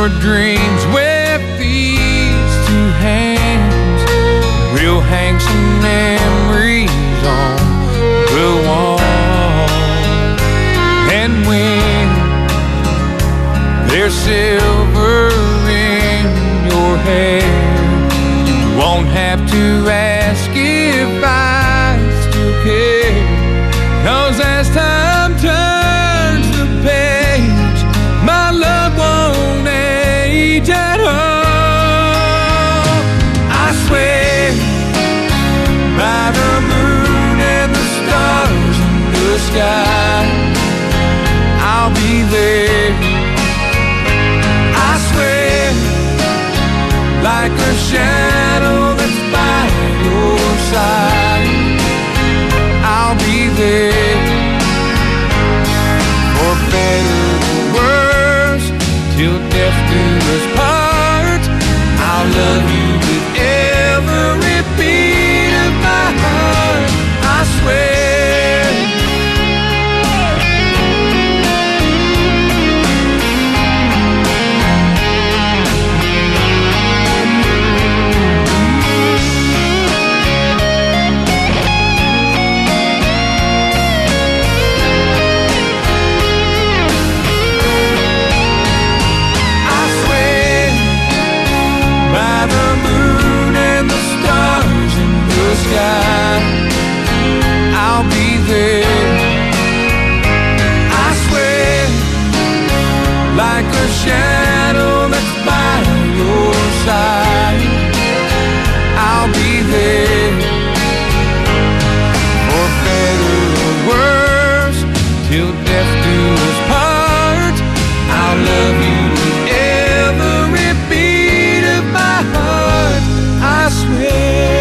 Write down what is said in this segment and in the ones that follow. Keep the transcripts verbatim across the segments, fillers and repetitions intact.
your dreams with these two hands. We'll hang some memories on the wall. And when there's silver in your hair, you won't have to ask if I still care. 'Cause as time turns the page, my love won't age at all. I swear by the moon and the stars in the sky, I'll be there. I swear, like a shadow that's by your side, I'll be there. For better or worse, till death do us part, I'll love you with every beat of my heart. I swear. I'll be there. I swear, like a shadow that's by your side, I'll be there. For better or worse, till death do us part, I'll love you with every beat of my heart. I swear.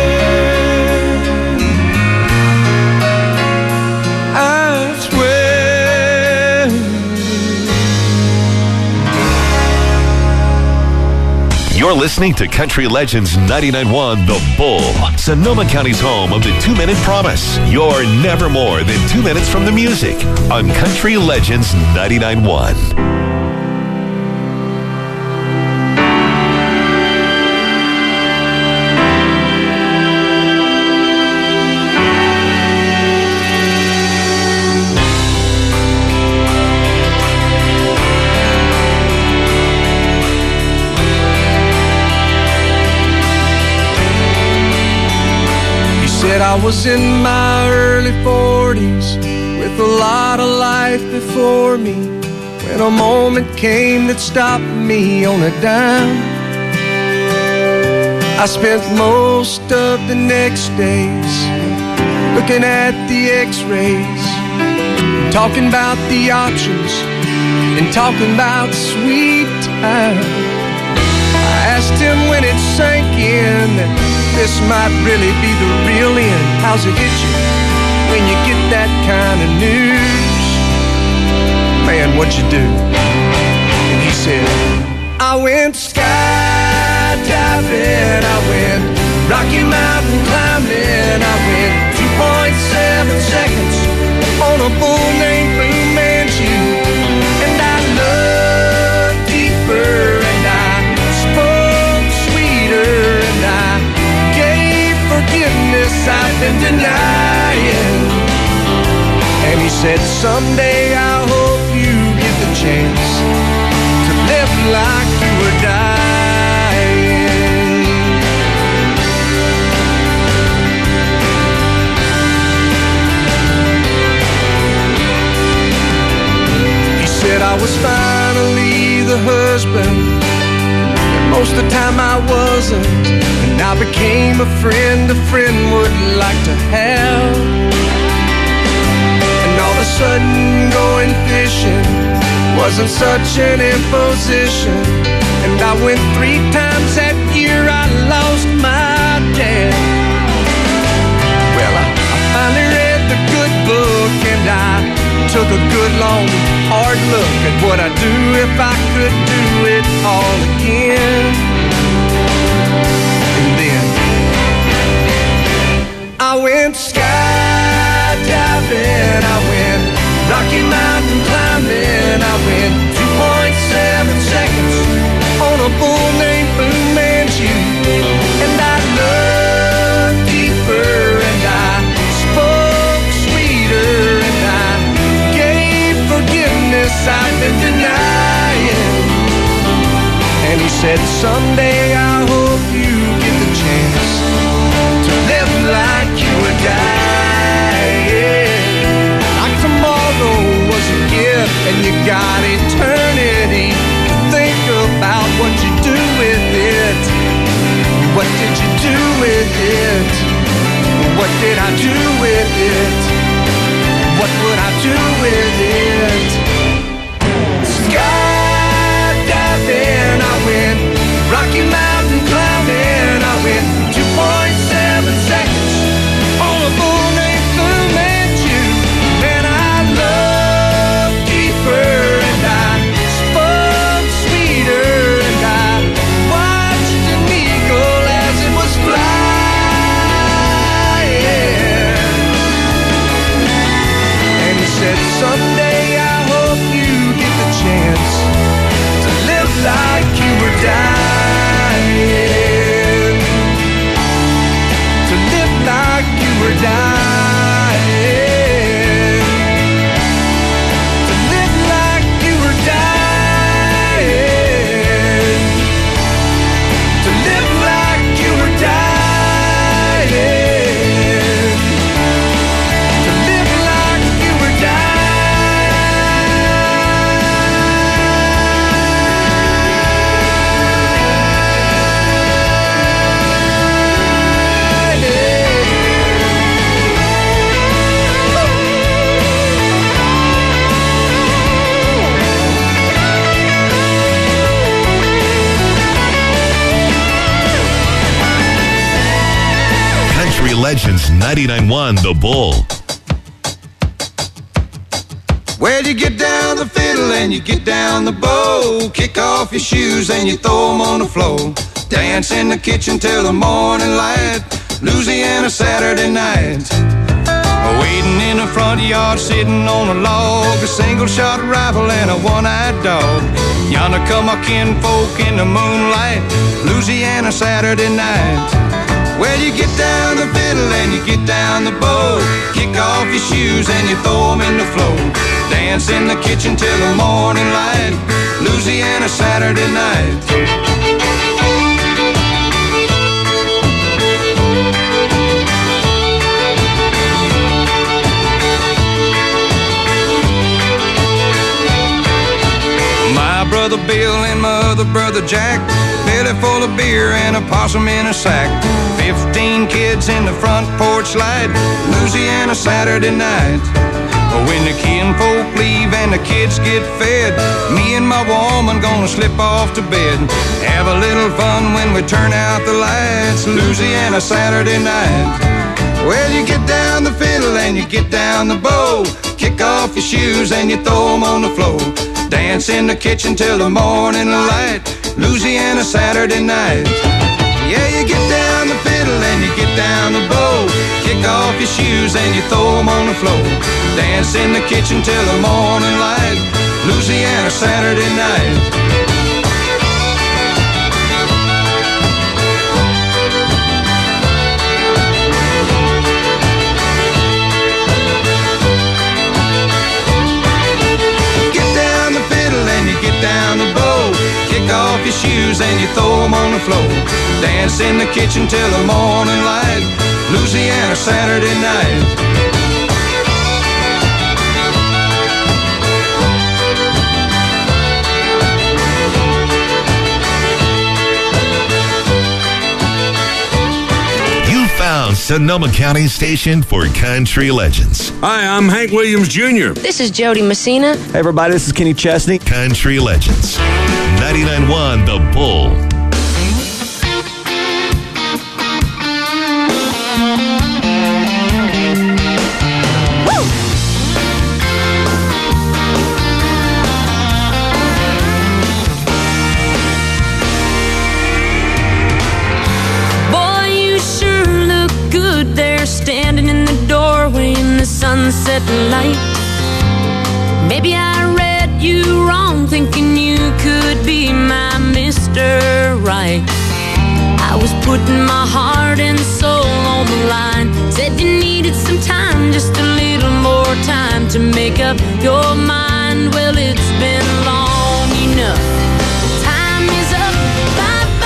You're listening to Country Legends ninety-nine point one The Bull, Sonoma County's home of the two-minute promise. You're never more than two minutes from the music on Country Legends ninety-nine point one. I was in my early forties with a lot of life before me, when a moment came that stopped me on a dime. I spent most of the next days looking at the x-rays, talking about the options and talking about sweet time. I asked him when it sank in that this might really be the real end. How's it hit you when you get that kind of news? Man, what'd you do? And he said, I went skydiving, I went Rocky Mountain climbing, I went two point seven seconds on a bull named Blue Manchu, and I looked deeper and I spoke sweeter and I forgiveness I've been denying. And he said, someday I hope you get the chance to live like you were dying. He said I was finally the husband, and most of the time I wasn't. And I became a friend a friend would like to have. And all of a sudden going fishing wasn't such an imposition. And I went three times that year, I lost my dad. Well, I, I finally read the good book, and I took a good long hard look at what I'd do if I could do it all again. And then I went skydiving, I went Rocky Mountain climbing, I went two point seven seconds someday I hope you get the chance to live like you were dying. Like tomorrow was a gift and you got eternity to think about what you do with it. What did you do with it? What did I do with it? What would I do with it? Skydiving, I went. Rocky Mountain climbing, I went. two point seven seconds on a bull named Fu Manchu. Man, I loved deeper and I spun sweeter and I watched an eagle as it was flying. And he said, someday I hope you get the chance to live like you were dying. To live like you were dying. To live like you were dying. To live like you were dying. To live like you were Country Legends ninety-nine point one The Bull. Well, you get down the fiddle and you get down the bow. Kick off your shoes and you throw them on the floor. Dance in the kitchen till the morning light. Louisiana Saturday night. Waiting in the front yard, sitting on a log. A single-shot rifle and a one-eyed dog. Yonder come our kinfolk in the moonlight. Louisiana Saturday night. Well, you get down the fiddle and you get down the bow. Kick off your shoes and you throw them in the floor. Dance in the kitchen till the morning light. Louisiana Saturday night. My brother Bill and my other brother Jack, belly full of beer and a possum in a sack. Fifteen kids in the front porch light. Louisiana Saturday night. When the kinfolk leave and the kids get fed, me and my woman gonna slip off to bed. Have a little fun when we turn out the lights. Louisiana Saturday night. Well, you get down the fiddle and you get down the bow. Kick off your shoes and you throw them on the floor. Dance in the kitchen till the morning light. Louisiana Saturday night. Yeah, you get down the fiddle and you get down the bow. Kick off your shoes and you throw them on the floor. Dance in the kitchen till the morning light. Louisiana Saturday night. Down the bow, kick off your shoes and you throw them on the floor. Dance in the kitchen till the morning light. Louisiana Saturday night. Found Sonoma County's station for Country Legends. Hi, I'm Hank Williams Junior This is Jody Messina. Hey everybody, this is Kenny Chesney. Country Legends. ninety-nine point one The Bull. Standing in the doorway in the sunset light. Maybe I read you wrong, thinking you could be my Mister Right. I was putting my heart and soul on the line. Said you needed some time, just a little more time to make up your mind. Well, it's been long enough. Time is up. Bye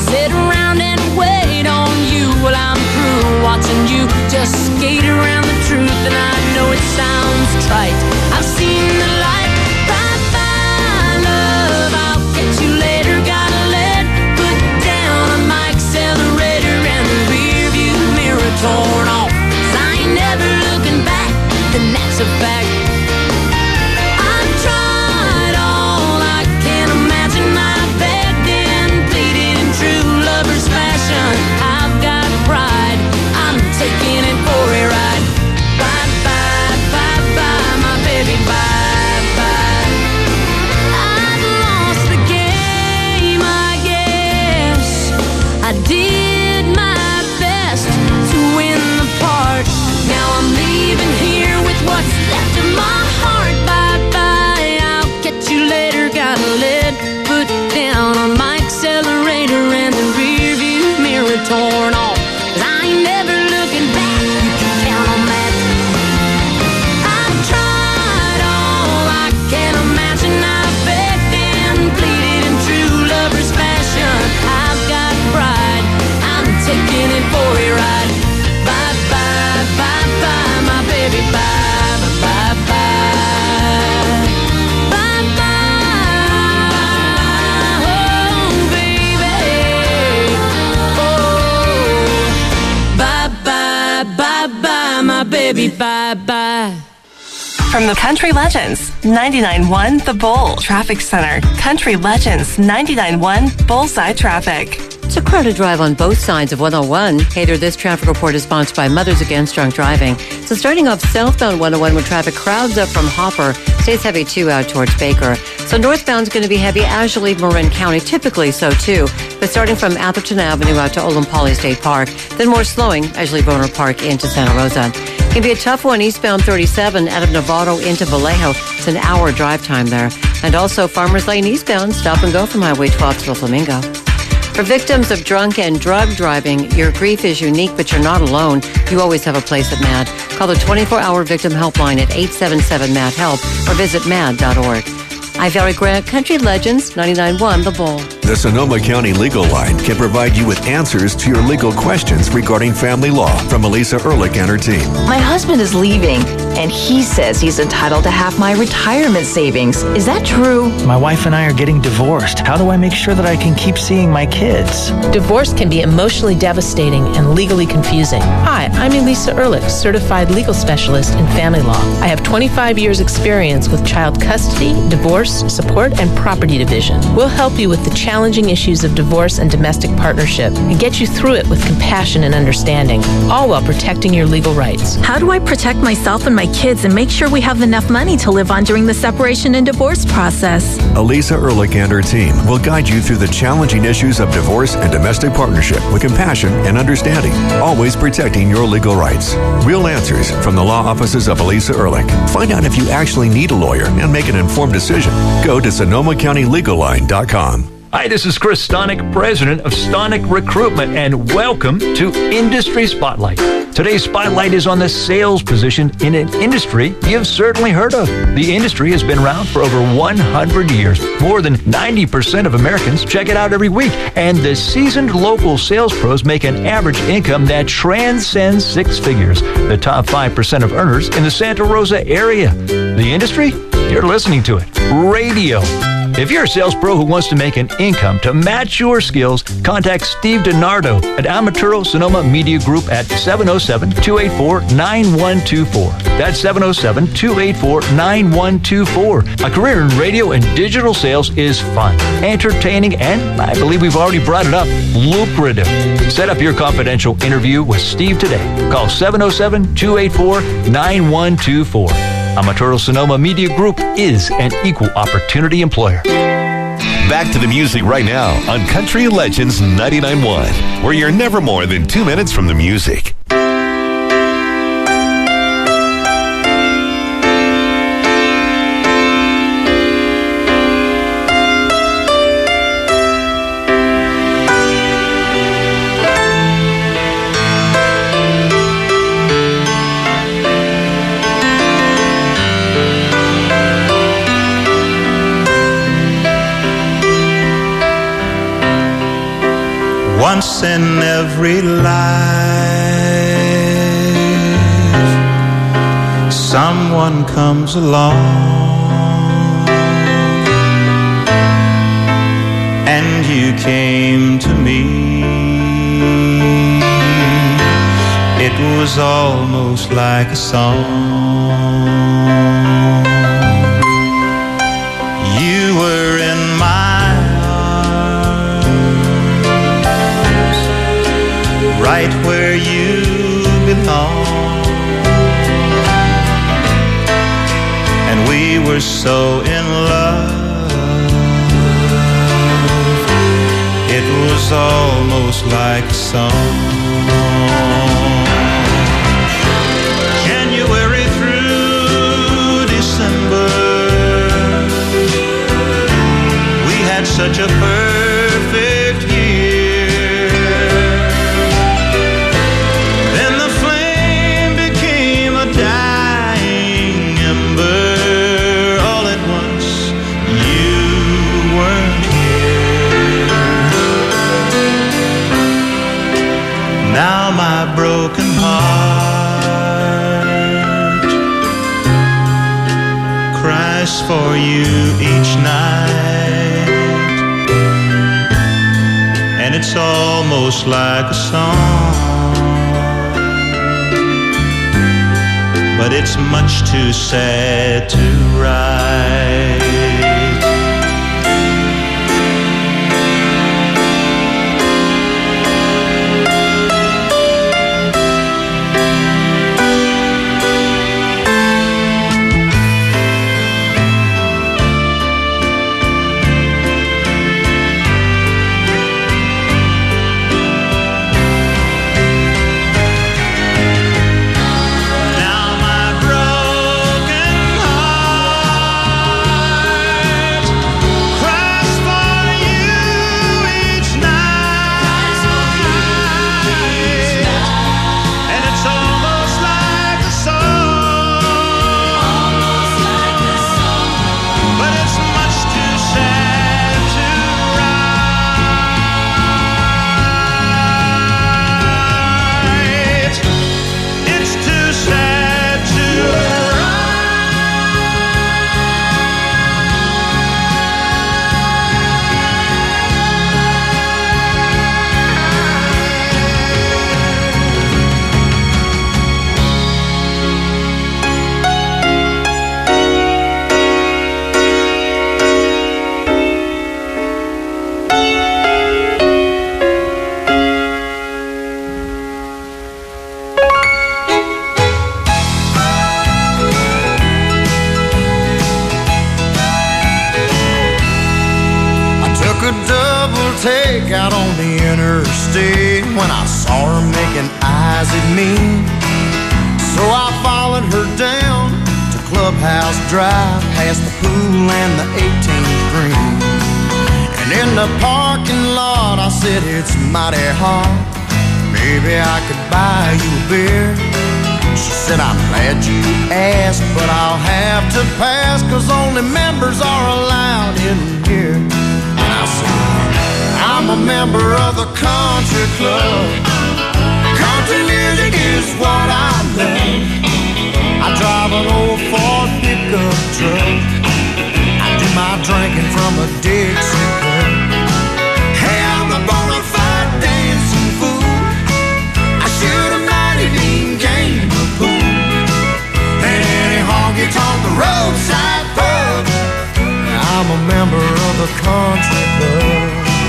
sit around and wait on you while I'm through watching you just skate around the truth. And I know it sounds trite, I've seen the light. Bye bye love, I'll catch you later. Got a lead put down on my accelerator and the rear view mirror torn off. 'Cause I ain't never looking back, and that's a fact. I've tried all I can imagine. I begged and pleaded in true lover's fashion. I've got pride, I'm taking it for a ride. Bye bye, bye bye, my baby, bye bye. I've lost the game, I guess. I did my best to win the part. Now I'm leaving here with what's left of my heart. Bye bye, I'll catch you later. Got a lead put down on my accelerator and the rear view mirror torn off. 'Cause I ain't never looking back, you can count on that. I've tried all I can imagine. I begged and pleaded in true lover's fashion. I've got pride, I'm taking it for a ride. Bye bye, bye bye, my baby, bye bye, bye bye. Bye bye, oh baby. Oh, bye bye, bye bye, my baby, bye bye. From the Country Legends, ninety-nine point one The Bull Traffic Center. Country Legends, ninety-nine point one Bullseye Traffic. It's a crowded drive on both sides of one oh one. Hey there, this traffic report is sponsored by Mothers Against Drunk Driving. So starting off southbound one oh one where traffic crowds up from Hopper, stays heavy too out towards Baker. So northbound is going to be heavy as you leave Marin County, typically so too. But starting from Atherton Avenue out to Olin Poly State Park, then more slowing as you leave Boner Park into Santa Rosa. It can be a tough one eastbound thirty-seven out of Novato into Vallejo. It's an hour drive time there. And also Farmers Lane eastbound, stop and go from Highway twelve to the Flamingo. For victims of drunk and drug driving, your grief is unique, but you're not alone. You always have a place at MAD. Call the twenty-four hour victim helpline at eight seven seven MAD HELP or visit mad dot org. I'm Valerie Grant, Country Legends, ninety-nine point one The Bull. The Sonoma County Legal Line can provide you with answers to your legal questions regarding family law from Elisa Ehrlich and her team. My husband is leaving, and he says he's entitled to half my retirement savings. Is that true? My wife and I are getting divorced. How do I make sure that I can keep seeing my kids? Divorce can be emotionally devastating and legally confusing. Hi, I'm Elisa Ehrlich, certified legal specialist in family law. I have twenty-five years experience with child custody, divorce, support, and property division. We'll help you with the challenging issues of divorce and domestic partnership and get you through it with compassion and understanding, all while protecting your legal rights. How do I protect myself and my kids and make sure we have enough money to live on during the separation and divorce process? Elisa Ehrlich and her team will guide you through the challenging issues of divorce and domestic partnership with compassion and understanding, always protecting your legal rights. Real answers from the law offices of Elisa Ehrlich. Find out if you actually need a lawyer and make an informed decision. Go to Sonoma County Legal Line dot com. Hi, this is Chris Stonick, president of Stonick Recruitment, and welcome to Industry Spotlight. Today's spotlight is on the sales position in an industry you've certainly heard of. The industry has been around for over one hundred years. More than ninety percent of Americans check it out every week, and the seasoned local sales pros make an average income that transcends six figures. The top five percent of earners in the Santa Rosa area. The industry? You're listening to it. Radio. If you're a sales pro who wants to make an income to match your skills, contact Steve DiNardo at Amaturo Sonoma Media Group at seven oh seven, two eight four, nine one two four. That's seven oh seven, two eight four, nine one two four. A career in radio and digital sales is fun, entertaining, and I believe we've already brought it up, lucrative. Set up your confidential interview with Steve today. Call seven oh seven, two eight four, nine one two four. Amaturo Sonoma Media Group is an equal opportunity employer. Back to the music right now on Country Legends ninety-nine point one, where you're never more than two minutes from the music. Once in every life, someone comes along, and you came to me. It was almost like a song. You were in my right where you belong, and we were so in love, it was almost like a song. January through December, we had such a perfect year. Then the flame became a dying ember. All at once, you weren't here. Now my broken heart cries for you each night, and it's almost like a song, but it's much too sad to write. Out on the interstate when I saw her making eyes at me, so I followed her down to Clubhouse Drive, past the pool and the eighteenth green. And in the parking lot I said, it's mighty hot, maybe I could buy you a beer. She said, I'm glad you asked, but I'll have to pass, 'cause only members are allowed in here. And I said, I'm a member of the country club. Country music is what I love. I drive an old Ford pickup truck. I do my drinking from a Dixie cup. Hey, I'm a bona fide dancing fool. I shoot a mighty mean game of pool. And any honky-tonk roadside pub, I'm a member of the country club.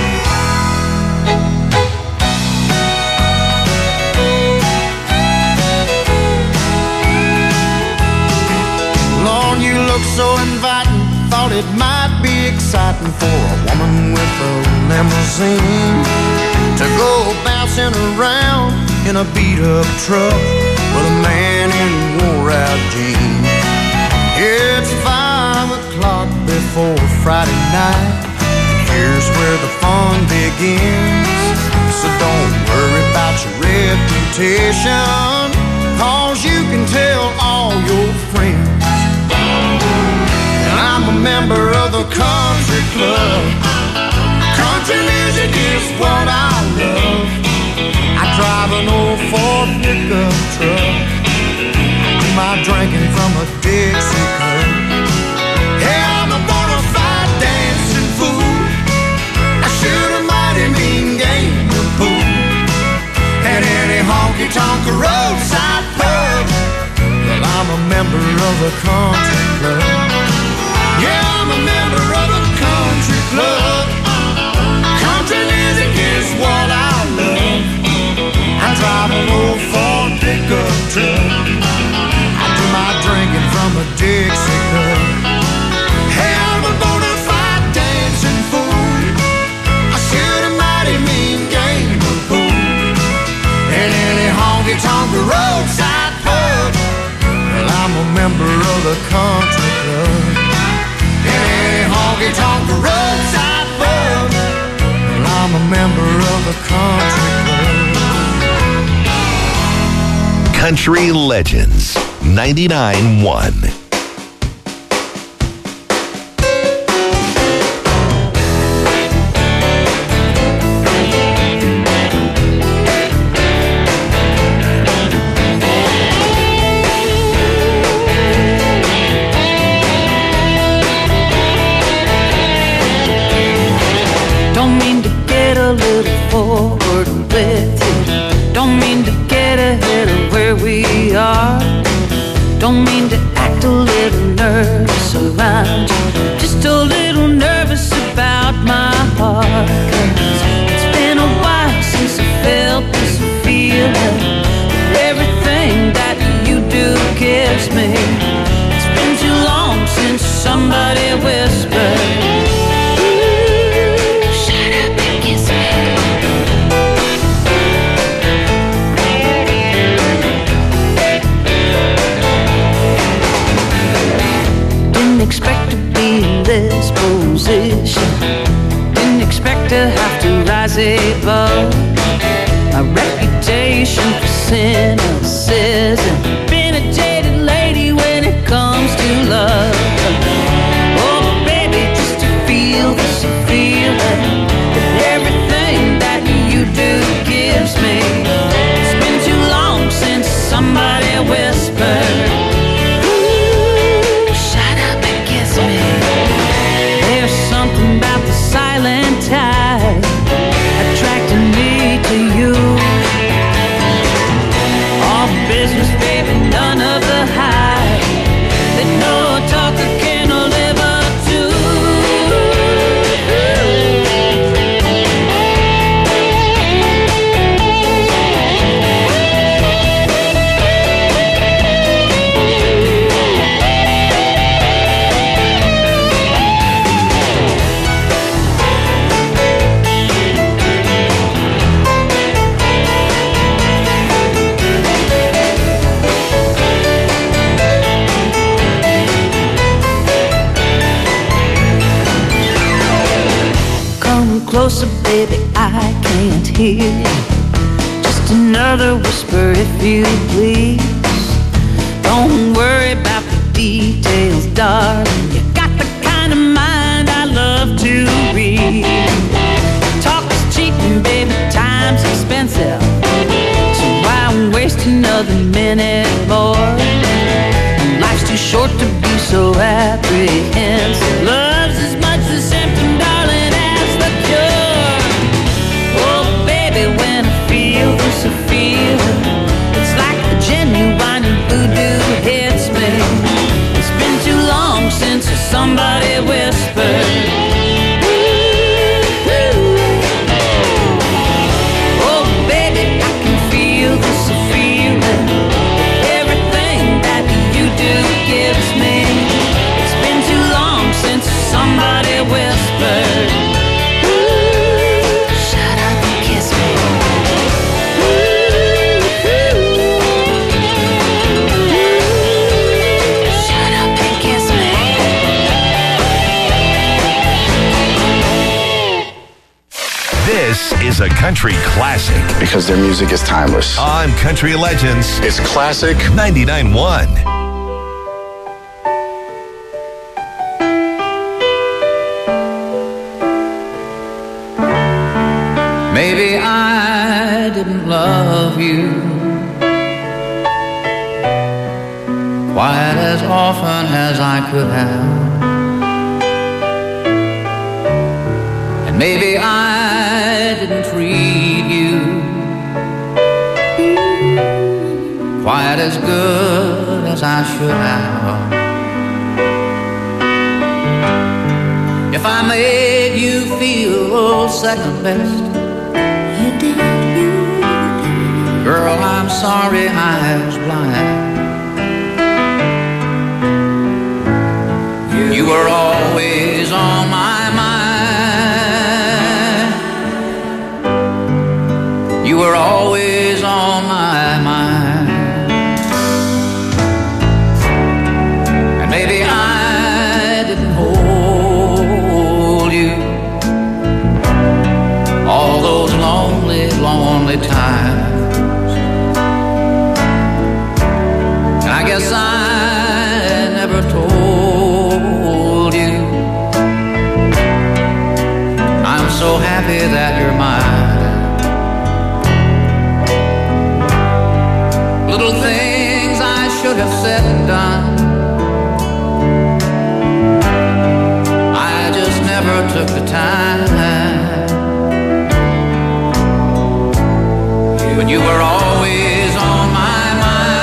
Look so inviting, thought it might be exciting for a woman with a limousine to go bouncing around in a beat-up truck with a man in wore-out jeans. It's five o'clock before Friday night, and here's where the fun begins. So don't worry about your reputation, 'cause you can tell all your friends. I'm a member of the country club. Country Country music is what I love. I drive an old Ford pickup truck. I do my drinking from a Dixie cup. Hey, I'm a bona fide dancing fool. I shoot a mighty mean game of pool at any honky-tonk roadside pub. Well, I'm a member of a country club. Yeah, I'm a member of a country club. Country music is what I love. I drive an old Ford pickup truck. I do my drinking from a Dixie cup. Hey, I'm a bona fide dancing fool. I shoot a mighty mean game of pool at any honky-tonk roadside pub. Well, I'm a member of the country club. At any honky-tonk roadside pub. Well, I'm a member of the country club. Country Legends ninety-nine point one. Don't mean to get a little forward with you. Don't mean to get ahead of where we are. Don't mean to act a little nervous around you. Just a little nervous about my heart. 'Cause it's been a while since I felt this feeling. Everything that you do gives me. It's been too long since somebody whispered, shut up and kiss me. Didn't expect to be in this position. Didn't expect to have to rise above my reputation for cynicism. Been a jaded lady when it comes to love. Oh, baby, just to feel this feeling that everything that you do gives me. It's been too long since somebody whispered, shut up and kiss me. There's something about the silent tide attracting me to you. All business, baby, none of the hype that no talker can live up to. Come closer, baby, I can't hear you. Just another whisper if you please. Don't worry about the details, darling. You got the kind of mind I love to read. Talk is cheap and baby, time's expensive. So why waste another minute more? Life's too short to be so apprehensive. Love's as much the symptom, darling, as the cure. Oh, baby, when I feel this feeling, it's like the genuine voodoo hits me. It's been too long since somebody whispered, oh, baby, I can feel this feeling. Everything that you do gives me. It's been too long since somebody whispered, shut up and kiss me. Shut up and kiss me. This is a country classic. Because their music is timeless. On Country Legends. It's classic. ninety-nine point one. love you quite as often as I could have. And maybe I didn't treat you quite as good as I should have. If I made you feel second best, you did, you did. Girl, I'm sorry I was blind. You were always on my mind. You were always on my mind. And maybe I didn't hold you all those lonely, lonely times. And I guess I never told so happy that you're mine. Little things I should have said and done, I just never took the time. But you were always on my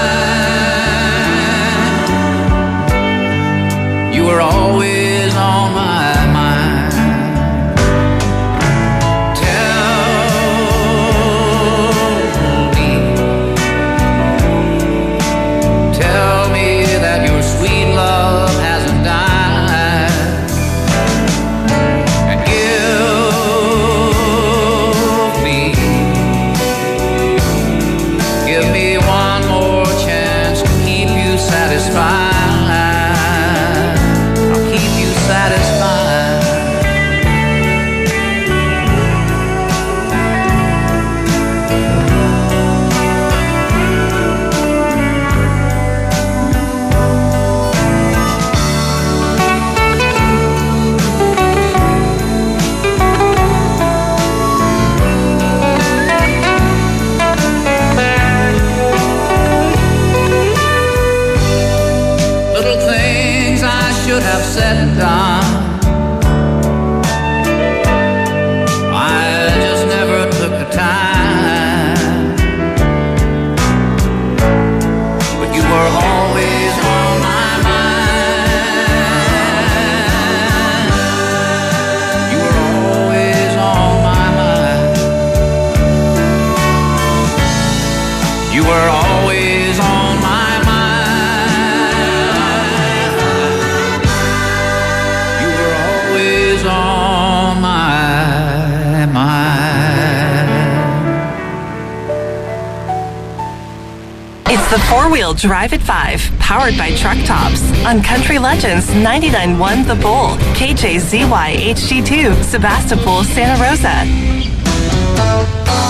mind. You were always on my mind. Have said and done, I just never took the time. But you were always on my mind. You were always on my mind. You were always on my on my mind. It's the four-wheel Drive at five, powered by Truck Tops on Country Legends ninety-nine point one The Bull, K J Z Y H D two, Sebastopol, Santa Rosa.